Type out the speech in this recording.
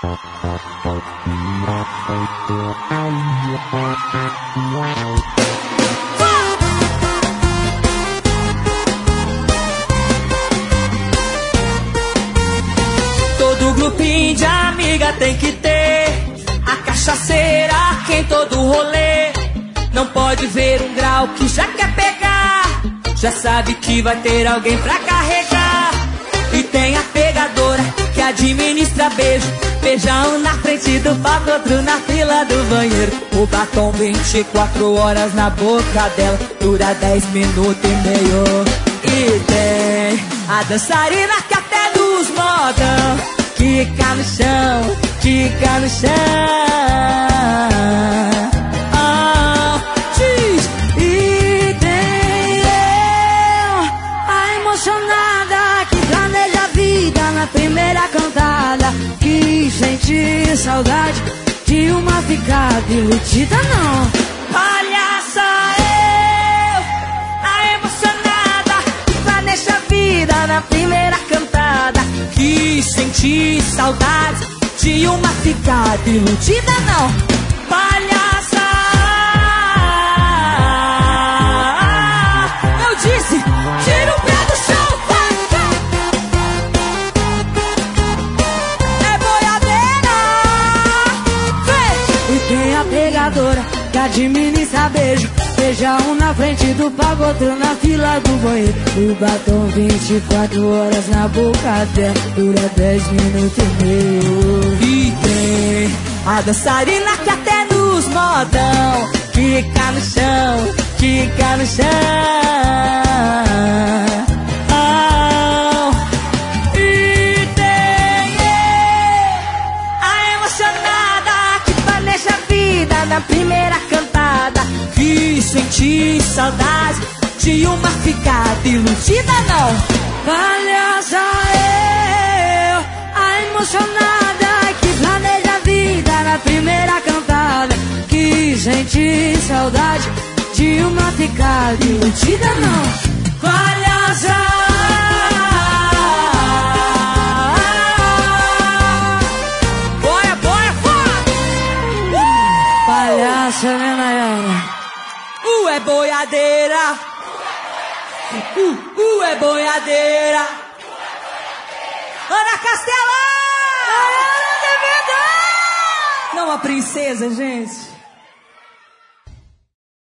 Todo grupinho de amiga tem que ter a cachaceira que em todo rolê. Não pode ver um grau que já quer pegar, já sabe que vai ter alguém pra carregar. E tem a pegadora que administra beijo, beijão na frente do palco, outro na fila do banheiro. O batom 24 horas na boca dela, dura 10 minutos e meio. E tem a dançarina que até nos modão quica no chão, quica no chão. E tem eu, a emocionada que planeja a vida na primeira cantada, que sente saudade de uma ficada iludida não. Olha só eu, a emocionada que planeja a vida na primeira cantada, que senti saudade de uma ficada iludida não. Palhaça, eu disse, tira o pé do chão, vai. É boiadeira, vem. E tem a pegadora que administra beijo, beija um na frente do palco, outro na fila do banheiro. O batom 24 horas na boca dela, dura 10 minutos e meio. E tem a dançarina que até nos modão quica no chão, quica no chão. E tem a emocionada que planeja a vida na primeira cantada, que senti saudade de uma ficada iludida não. Palhaça eu, a emocionada que planeja a vida na primeira cantada, que senti saudade de uma ficada iludida não. Palhaça, bora, bora, bora. Palhaça, né, Nayara? É boiadeira, é boiadeira. Ana Castela! Não, a princesa, gente.